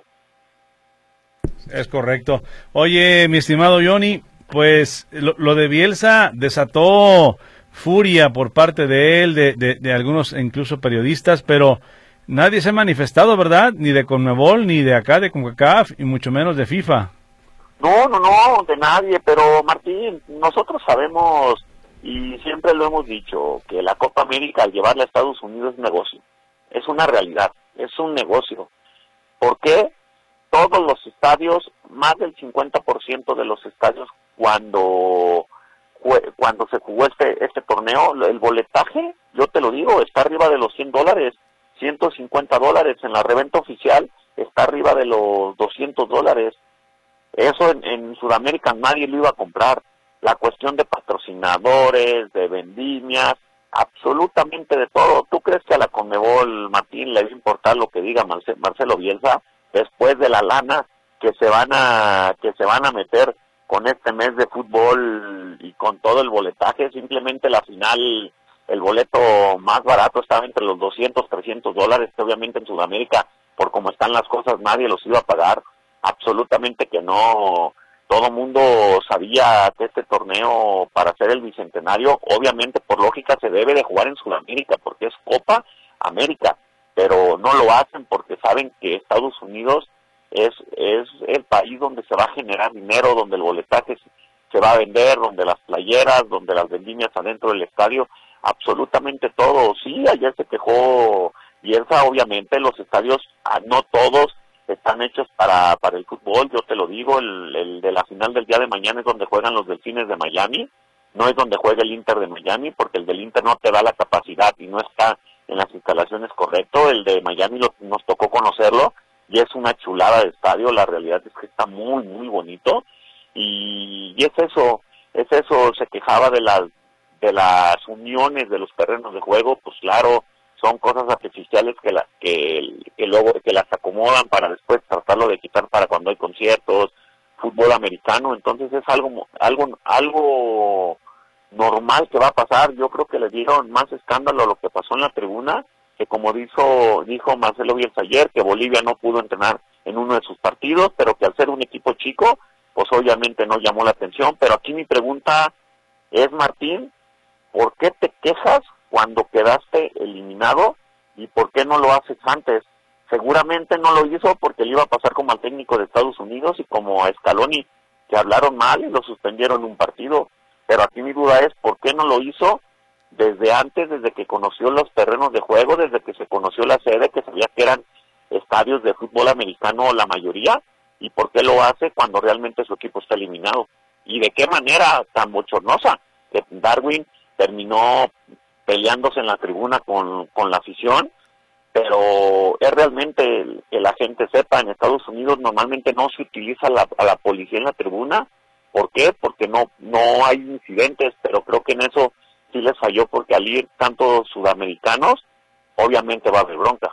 Es correcto. Oye, mi estimado Johnny, pues lo, lo de Bielsa desató furia por parte de él, de, de, de algunos incluso periodistas, pero nadie se ha manifestado, ¿verdad? Ni de CONMEBOL, ni de acá, de CONCACAF, y mucho menos de FIFA. No, no, no, de nadie, pero Martín, nosotros sabemos, y siempre lo hemos dicho, que la Copa América al llevarla a Estados Unidos es negocio, es una realidad, es un negocio. ¿Por qué? Todos los estadios, más del cincuenta por ciento de los estadios, cuando cuando se jugó este, este torneo, el boletaje, yo te lo digo, está arriba de los cien dólares, ciento cincuenta dólares, en la reventa oficial está arriba de los doscientos dólares. Eso en, en Sudamérica nadie lo iba a comprar. La cuestión de patrocinadores, de vendimias, absolutamente de todo. ¿Tú crees que a la CONMEBOL, Martín, le va a importar lo que diga Marce, Marcelo Bielsa después de la lana que se van a que se van a meter con este mes de fútbol y con todo el boletaje? Simplemente la final, el boleto más barato estaba entre los doscientos, trescientos dólares, que obviamente en Sudamérica, por cómo están las cosas, nadie los iba a pagar. Absolutamente que no. Todo mundo sabía que este torneo, para hacer el bicentenario, obviamente por lógica se debe de jugar en Sudamérica, porque es Copa América, pero no lo hacen porque saben que Estados Unidos es es el país donde se va a generar dinero, donde el boletaje se va a vender, donde las playeras, donde las vendimias adentro del estadio, absolutamente todo. Sí, ayer se quejó Bielsa, obviamente los estadios, no todos están hechos para para el fútbol, yo te lo digo, el, el de la final del día de mañana es donde juegan los Delfines de Miami, no es donde juega el Inter de Miami, porque el del Inter no te da la capacidad y no está en las instalaciones correcto. El de Miami lo, nos tocó conocerlo, y es una chulada de estadio, la realidad es que está muy, muy bonito, y, y es eso, es eso, se quejaba de las de las uniones de los terrenos de juego, pues claro, son cosas artificiales que, la, que, que luego que las acomodan para después tratarlo de quitar para cuando hay conciertos, fútbol americano. Entonces es algo algo algo normal que va a pasar. Yo creo que le dieron más escándalo a lo que pasó en la tribuna, que como dijo, dijo Marcelo Bielsa ayer, que Bolivia no pudo entrenar en uno de sus partidos, pero que al ser un equipo chico, pues obviamente no llamó la atención. Pero aquí mi pregunta es, Martín, ¿por qué te quejas cuando quedaste eliminado y por qué no lo haces antes? Seguramente no lo hizo porque le iba a pasar como al técnico de Estados Unidos y como a Scaloni, que hablaron mal y lo suspendieron un partido. Pero aquí mi duda es, ¿por qué no lo hizo desde antes, desde que conoció los terrenos de juego, desde que se conoció la sede, que sabía que eran estadios de fútbol americano la mayoría? ¿Y por qué lo hace cuando realmente su equipo está eliminado? ¿Y de qué manera tan bochornosa? Que Darwin terminó peleándose en la tribuna con, con la afición, pero es realmente el, que la gente sepa, en Estados Unidos normalmente no se utiliza la, a la policía en la tribuna. ¿Por qué? Porque no no hay incidentes, pero creo que en eso sí les falló, porque al ir tantos sudamericanos, obviamente va a haber bronca.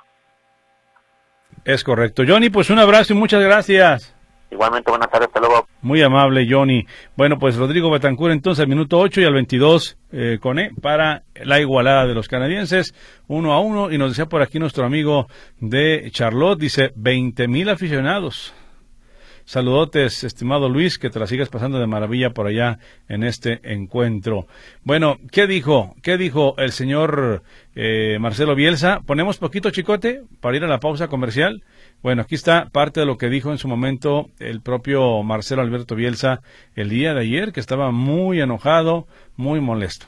Es correcto. Johnny, pues un abrazo y muchas gracias. Igualmente, buenas tardes, hasta luego. Muy amable, Johnny. Bueno, pues Rodrigo Betancur entonces al minuto ocho y al veintidós eh, con E para la igualada de los canadienses, uno a uno, y nos decía por aquí nuestro amigo de Charlotte, dice veinte mil aficionados. Saludotes, estimado Luis, que te la sigas pasando de maravilla por allá en este encuentro. Bueno, ¿qué dijo? ¿Qué dijo el señor eh, Marcelo Bielsa? ¿Ponemos poquito, Chicote, para ir a la pausa comercial? Bueno, aquí está parte de lo que dijo en su momento el propio Marcelo Alberto Bielsa el día de ayer, que estaba muy enojado, muy molesto.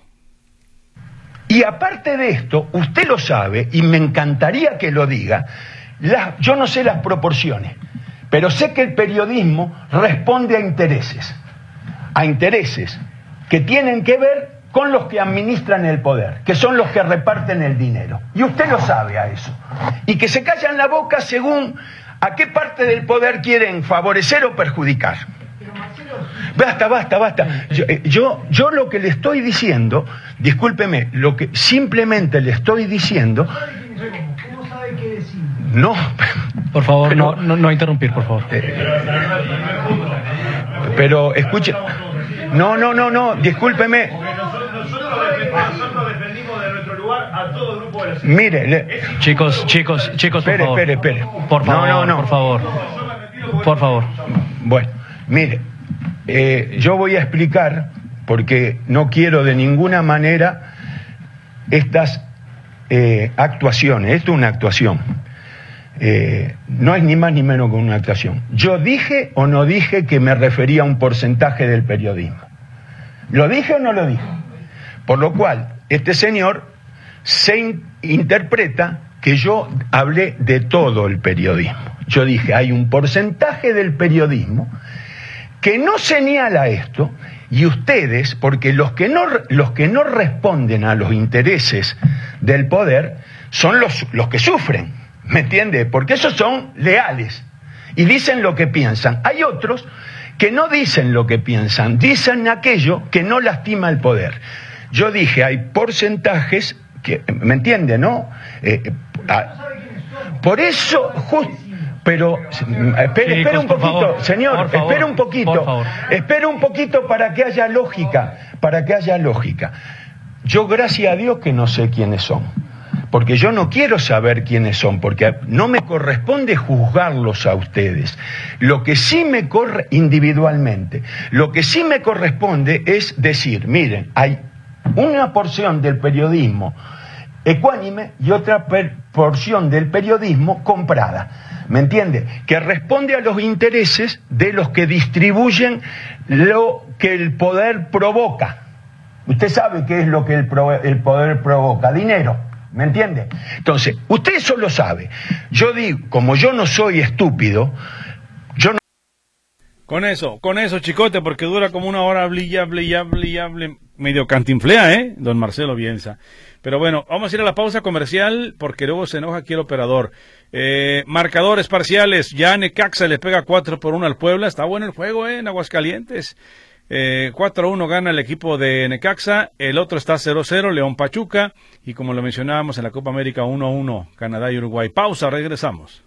Y aparte de esto, usted lo sabe, y me encantaría que lo diga, la, yo no sé las proporciones, pero sé que el periodismo responde a intereses, a intereses que tienen que ver con los que administran el poder, que son los que reparten el dinero. Y usted lo sabe a eso. Y que se callan la boca según a qué parte del poder quieren favorecer o perjudicar. Basta, basta, basta. Yo, yo, yo lo que le estoy diciendo, discúlpeme, lo que simplemente le estoy diciendo... ¿Cómo sabe qué decir? No. Por favor, pero, no, no, no interrumpir, por favor. Eh, pero escuche... No, no, no, no, discúlpeme. Nosotros defendimos de nuestro lugar a todo el grupo de la Mire, le... chicos, chicos, chicos, por espere, favor. espere, espere. Por favor, no, no, no. por favor. Por favor. Bueno, mire, eh, yo voy a explicar, porque no quiero de ninguna manera estas eh, actuaciones. Esto es una actuación. Eh, no es ni más ni menos que una actuación. ¿Yo dije o no dije que me refería a un porcentaje del periodismo? ¿Lo dije o no lo dije? Por lo cual, este señor se in- interpreta que yo hablé de todo el periodismo. Yo dije, hay un porcentaje del periodismo que no señala esto, y ustedes, porque los que no, los que no responden a los intereses del poder son los, los que sufren. ¿Me entiende? Porque esos son leales y dicen lo que piensan. Hay otros que no dicen lo que piensan, dicen aquello que no lastima el poder. Yo dije, hay porcentajes que, ¿me entiende, no? Eh, a, por eso, justo... Pero, espere, espere un poquito, señor, espere un poquito, espere un poquito para que haya lógica, para que haya lógica. Yo, gracias a Dios, que no sé quiénes son. Porque yo no quiero saber quiénes son, porque no me corresponde juzgarlos a ustedes. Lo que sí me corre individualmente, lo que sí me corresponde es decir, miren, hay una porción del periodismo ecuánime y otra per- porción del periodismo comprada, ¿me entiende? Que responde a los intereses de los que distribuyen lo que el poder provoca. Usted sabe qué es lo que el, pro- el poder provoca, dinero. ¿Me entiende? Entonces, usted eso lo sabe. Yo digo, como yo no soy estúpido, yo no... Con eso, con eso, Chicote, porque dura como una hora, hable y hable y hable y hable, medio cantinflea, ¿eh? Don Marcelo Bielsa. Pero bueno, vamos a ir a la pausa comercial, porque luego se enoja aquí el operador. Eh, marcadores parciales, ya Necaxa le pega cuatro por uno al Puebla, está bueno el juego, ¿eh? En Aguascalientes. Eh, cuatro a uno gana el equipo de Necaxa, el otro está cero a cero, León Pachuca, y como lo mencionábamos en la Copa América, uno a uno, Canadá y Uruguay. Pausa, regresamos.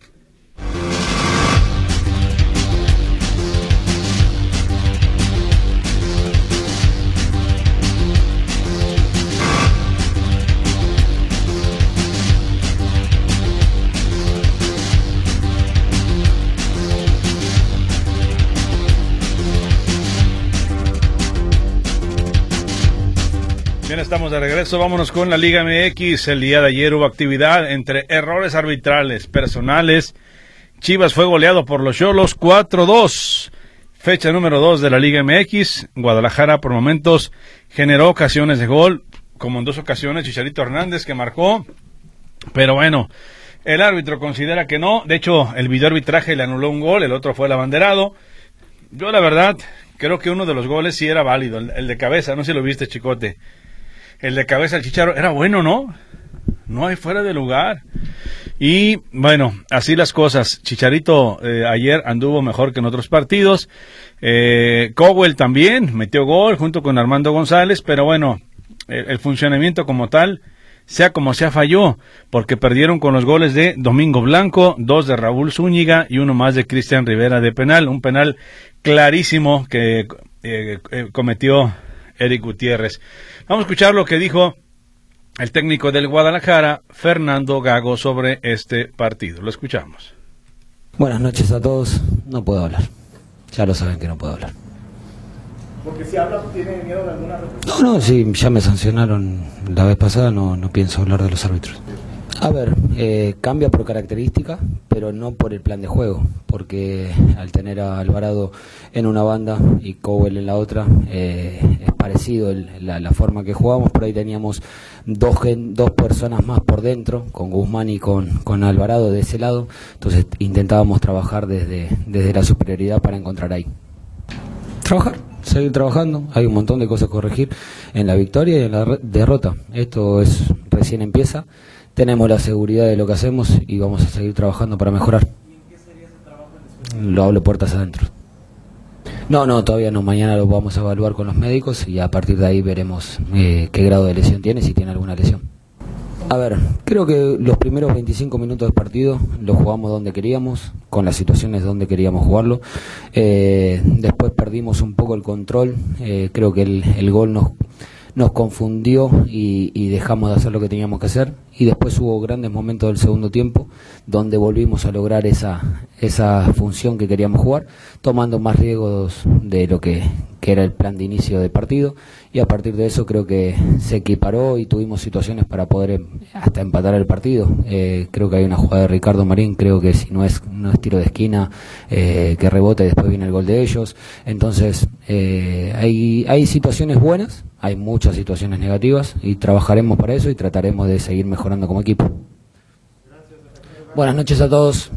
Bien, estamos de regreso, vámonos con la Liga M X. El día de ayer hubo actividad entre errores arbitrales, personales. Chivas fue goleado por los Xolos cuatro a dos. Fecha número dos de la Liga M X. Guadalajara por momentos generó ocasiones de gol, como en dos ocasiones Chicharito Hernández que marcó. Pero bueno, el árbitro considera que no. De hecho, el videoarbitraje le anuló un gol, el otro fue el abanderado. Yo la verdad creo que uno de los goles sí era válido, el, el de cabeza, no sé si lo viste, Chicote. El de cabeza al Chicharo era bueno, ¿no? No hay fuera de lugar. Y bueno, así las cosas. Chicharito eh, ayer anduvo mejor que en otros partidos. Eh, Cowell también metió gol junto con Armando González, pero bueno, el, el funcionamiento como tal, sea como sea, falló, porque perdieron con los goles de Domingo Blanco, dos de Raúl Zúñiga y uno más de Cristian Rivera de penal. Un penal clarísimo que eh, eh, cometió Eric Gutiérrez. Vamos a escuchar lo que dijo el técnico del Guadalajara, Fernando Gago, sobre este partido. Lo escuchamos. Buenas noches a todos. No puedo hablar. Ya lo saben que no puedo hablar. Porque si habla, ¿tiene miedo de alguna repercusión? No, no, sí, ya me sancionaron la vez pasada, no, no pienso hablar de los árbitros. A ver, eh, cambia por característica, pero no por el plan de juego, porque al tener a Alvarado en una banda y Cowell en la otra, eh, es parecido el, la, la forma que jugamos. Por ahí teníamos dos, gen, dos personas más por dentro, con Guzmán y con, con Alvarado de ese lado, entonces intentábamos trabajar desde, desde la superioridad para encontrar ahí. Trabajar, seguir trabajando, hay un montón de cosas que corregir en la victoria y en la re- derrota. Esto es recién empieza. Tenemos la seguridad de lo que hacemos y vamos a seguir trabajando para mejorar. ¿Y en qué sería ese trabajo en después? Lo hablo puertas adentro. No, no, todavía no. Mañana lo vamos a evaluar con los médicos y a partir de ahí veremos eh, qué grado de lesión tiene, si tiene alguna lesión. A ver, creo que los primeros veinticinco minutos del partido los jugamos donde queríamos, con las situaciones donde queríamos jugarlo. Eh, después perdimos un poco el control. Eh, creo que el, el gol nos... nos confundió y, y dejamos de hacer lo que teníamos que hacer, y después hubo grandes momentos del segundo tiempo donde volvimos a lograr esa esa función que queríamos jugar, tomando más riesgos de lo que, que era el plan de inicio del partido, y a partir de eso creo que se equiparó y tuvimos situaciones para poder hasta empatar el partido. Eh, creo que hay una jugada de Ricardo Marín, creo que si no es, no es tiro de esquina, eh, que rebota y después viene el gol de ellos. Entonces eh, hay, hay situaciones buenas, hay muchas situaciones negativas y trabajaremos para eso y trataremos de seguir mejorando como equipo. Buenas noches a todos.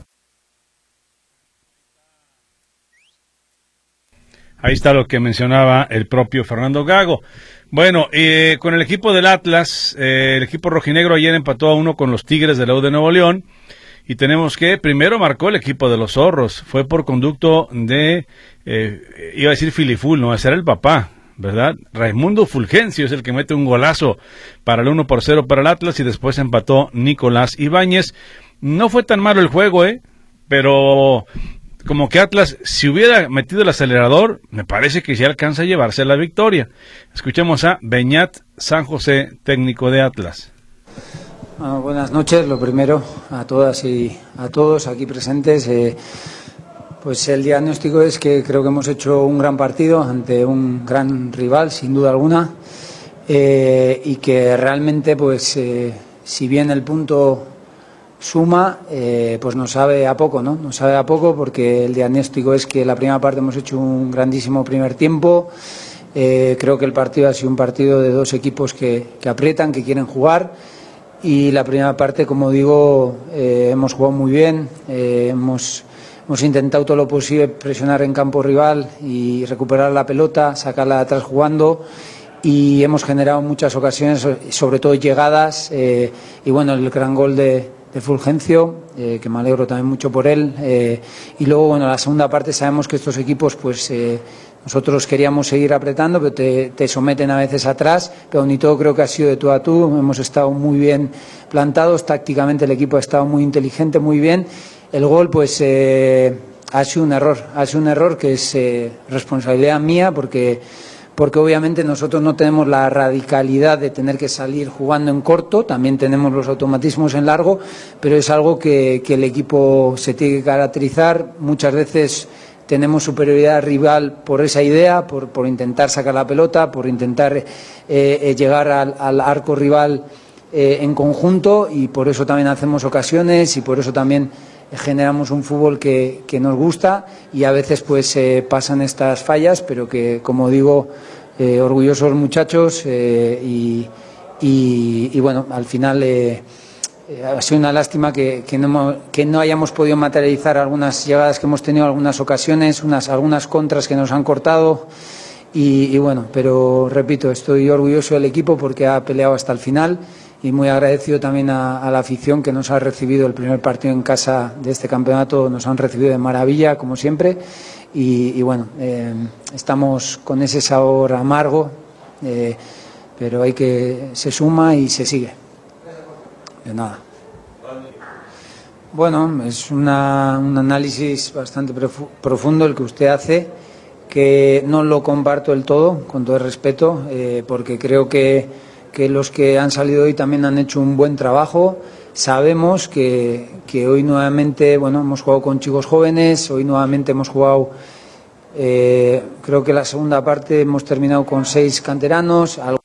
Ahí está lo que mencionaba el propio Fernando Gago. Bueno, eh, con el equipo del Atlas, eh, el equipo rojinegro ayer empató a uno con los Tigres de la U de Nuevo León. Y tenemos que, primero marcó el equipo de los Zorros. Fue por conducto de, eh, iba a decir Filiful, no, ese era el papá, ¿verdad? Raimundo Fulgencio es el que mete un golazo para el uno por cero para el Atlas, y después empató Nicolás Ibáñez. No fue tan malo el juego, ¿eh? Pero como que Atlas, si hubiera metido el acelerador, me parece que sí alcanza a llevarse la victoria. Escuchemos a Beñat San José, técnico de Atlas. Bueno, buenas noches, lo primero a todas y a todos aquí presentes. Eh, pues el diagnóstico es que creo que hemos hecho un gran partido ante un gran rival, sin duda alguna, eh, y que realmente, pues, eh, si bien el punto suma, eh, pues nos sabe a poco, ¿no? Nos sabe a poco porque el diagnóstico es que la primera parte hemos hecho un grandísimo primer tiempo. Eh, creo que el partido ha sido un partido de dos equipos que, que aprietan, que quieren jugar. Y la primera parte, como digo, eh, hemos jugado muy bien, eh, hemos, hemos intentado todo lo posible presionar en campo rival y recuperar la pelota, sacarla de atrás jugando, y hemos generado muchas ocasiones, sobre todo llegadas, eh, y bueno, el gran gol de, de Fulgencio, eh, que me alegro también mucho por él, eh, y luego, bueno, la segunda parte sabemos que estos equipos pues eh, nosotros queríamos seguir apretando, pero te, te someten a veces atrás, pero ni todo creo que ha sido de tú a tú, hemos estado muy bien plantados, tácticamente el equipo ha estado muy inteligente, muy bien. El gol pues eh, ha sido un error, ha sido un error que es eh, responsabilidad mía porque, porque obviamente nosotros no tenemos la radicalidad de tener que salir jugando en corto, también tenemos los automatismos en largo, pero es algo que, que el equipo se tiene que caracterizar. Muchas veces tenemos superioridad rival por esa idea, por, por intentar sacar la pelota, por intentar eh, eh, llegar al, al arco rival eh, en conjunto, y por eso también hacemos ocasiones y por eso también generamos un fútbol que, que nos gusta, y a veces pues eh, pasan estas fallas, pero que, como digo, eh, orgullosos muchachos eh, y, y, y bueno, al final eh, ha sido una lástima que, que, no, que no hayamos podido materializar algunas llegadas que hemos tenido, algunas ocasiones, unas, algunas contras que nos han cortado y, y bueno, pero repito, estoy orgulloso del equipo porque ha peleado hasta el final, y muy agradecido también a, a la afición que nos ha recibido el primer partido en casa de este campeonato, nos han recibido de maravilla como siempre, y, y bueno, eh, estamos con ese sabor amargo, eh, pero hay que se suma y se sigue. De nada. Bueno, es una, un análisis bastante profundo el que usted hace, que no lo comparto del todo, con todo el respeto, eh, porque creo que, que los que han salido hoy también han hecho un buen trabajo. Sabemos que, que hoy nuevamente, bueno, hemos jugado con chicos jóvenes, hoy nuevamente hemos jugado, eh, creo que la segunda parte hemos terminado con seis canteranos. Algo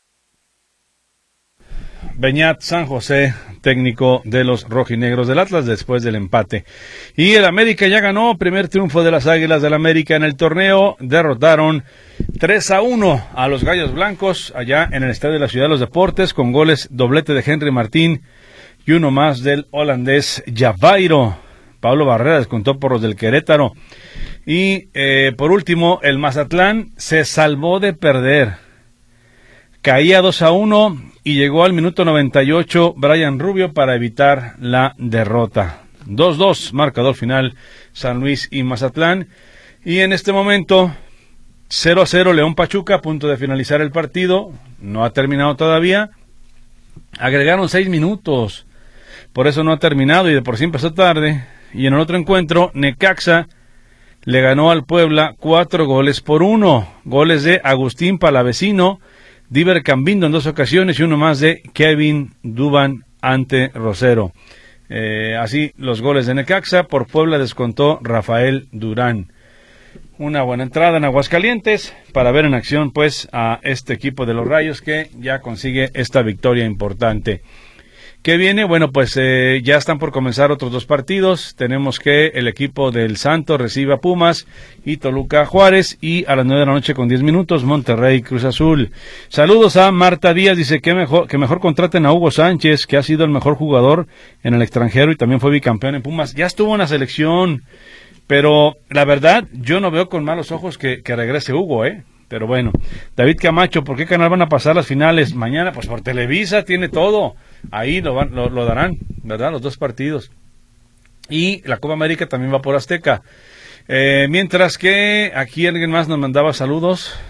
Beñat San José, técnico de los rojinegros del Atlas después del empate. Y el América ya ganó, primer triunfo de las Águilas del América en el torneo, derrotaron tres a uno a los Gallos Blancos allá en el Estadio de la Ciudad de los Deportes, con goles doblete de Henry Martín y uno más del holandés Javairo. Pablo Barrera descontó por los del Querétaro. Y eh, por último, el Mazatlán se salvó de perder. Caía dos a uno y llegó al minuto noventa y ocho Brian Rubio para evitar la derrota. dos dos, marcador final, San Luis y Mazatlán. Y en este momento, cero a cero León Pachuca, a punto de finalizar el partido. No ha terminado todavía. Agregaron seis minutos. Por eso no ha terminado y de por sí empezó tarde. Y en el otro encuentro, Necaxa le ganó al Puebla cuatro goles por uno. Goles de Agustín Palavecino, Diver Cambindo en dos ocasiones y uno más de Kevin Duban ante Rosero. Eh, así los goles de Necaxa. Por Puebla descontó Rafael Durán. Una buena entrada en Aguascalientes para ver en acción pues a este equipo de los Rayos que ya consigue esta victoria importante. ¿Qué viene? Bueno, pues eh, ya están por comenzar otros dos partidos. Tenemos que el equipo del Santos recibe a Pumas y Toluca a Juárez, y a las nueve de la noche con diez minutos Monterrey Cruz Azul. Saludos a Marta Díaz, dice que mejor, que mejor contraten a Hugo Sánchez, que ha sido el mejor jugador en el extranjero y también fue bicampeón en Pumas. Ya estuvo en la selección, pero la verdad yo no veo con malos ojos que, que regrese Hugo, ¿eh? Pero bueno, David Camacho, ¿por qué canal van a pasar las finales mañana? Pues por Televisa, tiene todo. Ahí lo, van, lo, lo darán, ¿verdad? Los dos partidos. Y la Copa América también va por Azteca. Eh, mientras que aquí alguien más nos mandaba saludos.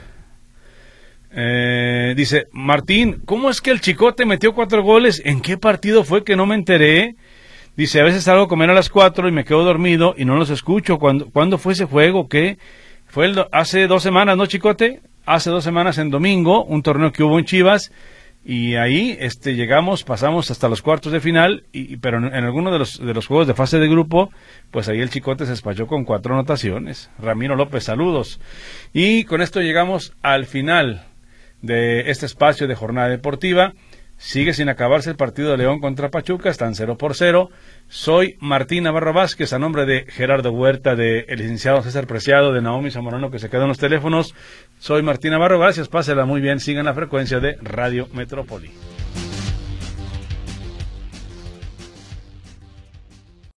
Eh, dice, Martín, ¿cómo es que el Chicote metió cuatro goles? ¿En qué partido fue que no me enteré? Dice, a veces salgo a comer a las cuatro y me quedo dormido y no los escucho. ¿Cuándo, ¿cuándo fue ese juego? ¿Qué? Fue el do- hace dos semanas, ¿no, Chicote? Hace dos semanas en domingo, un torneo que hubo en Chivas, y ahí este llegamos, pasamos hasta los cuartos de final, y, pero en, en alguno de los, de los juegos de fase de grupo, pues ahí el Chicote se despachó con cuatro anotaciones. Ramiro López, saludos. Y con esto llegamos al final de este espacio de Jornada Deportiva. Sigue sin acabarse el partido de León contra Pachuca, están cero por cero. Soy Martín Navarro Vázquez, a nombre de Gerardo Huerta, de el licenciado César Preciado, de Naomi Zamorano, que se quedó en los teléfonos. Soy Martín Navarro, gracias, pásela muy bien, sigan la frecuencia de Radio Metrópoli.